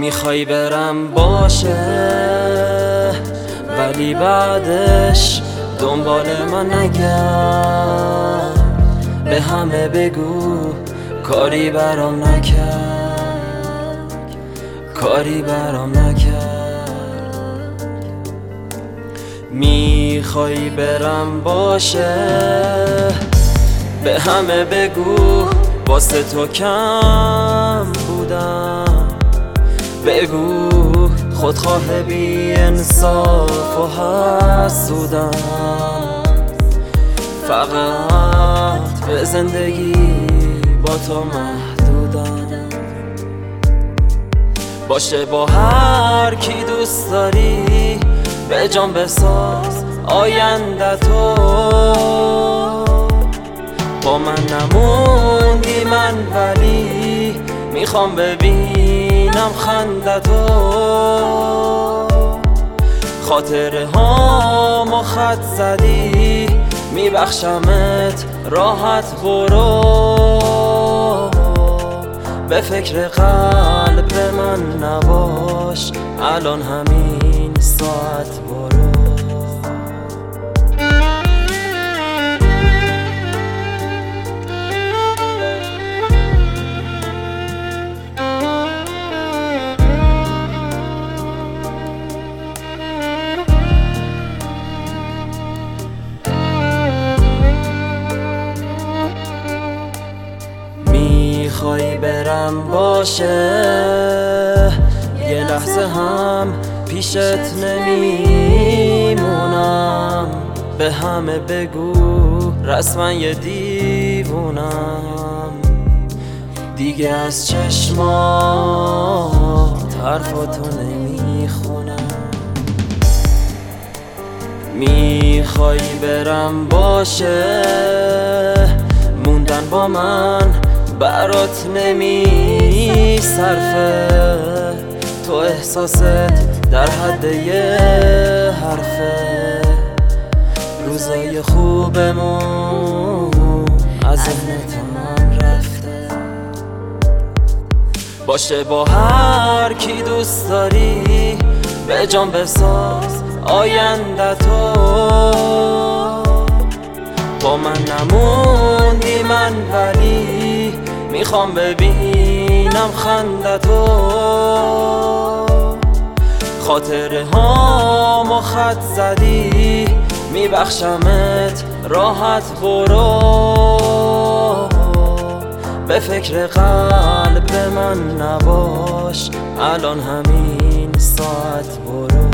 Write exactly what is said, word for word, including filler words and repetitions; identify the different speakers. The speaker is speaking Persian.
Speaker 1: میخوای برم باشه ولی بعدش دنبال من نگرد، به همه بگو کاری برام نکرد، کاری برام نکرد. میخوای برم باشه به همه بگو واسه تو کم بودم، بگو خودخواه بی انصاف و حسودم، فقط به زندگی با تو محدودم. باشه با هر کی دوست داری به جان بساز آینده تو، با من نموندی من ولی میخوام ببینم خنده تو، خاطره هامو خط زدی میبخشمت راحت برو، به فکر قلب من نباش الان همین ساعت برو. میخوای برم باشه یه لحظه هم پیشت نمیمونم، به همه بگو رسما یه دیوونم، دیگه از چشمات حرفاتو نمیخونم. میخوای برم باشه موندن با من برات نمی صرفه، تو احساست در حد یه حرفه، روزای خوبمون از ذهنتم رفته. باشه با هر کی دوست داری به جان بساز آینده تو، با من نموندی من ولی میخوام ببینم خنده تو، خاطره هامو خط زدی میبخشمت راحت برو، به فکر قلب من نباش الان همین ساعت برو.